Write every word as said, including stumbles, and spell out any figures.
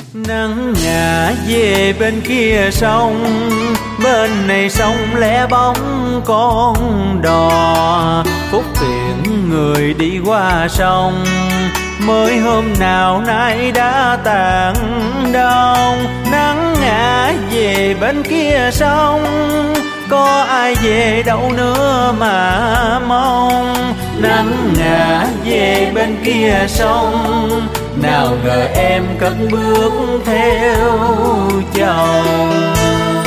Nắng ngả về bên kia sông, bên này sông lẻ bóng con đò. Phúc tiễn người đi qua sông, mới hôm nào nay đã tàn đông. Nắng ngả về bên kia sông, có ai về đâu nữa mà mong. Nắng ngả về bên kia sông, nào ngờ em cất bước theo chồng.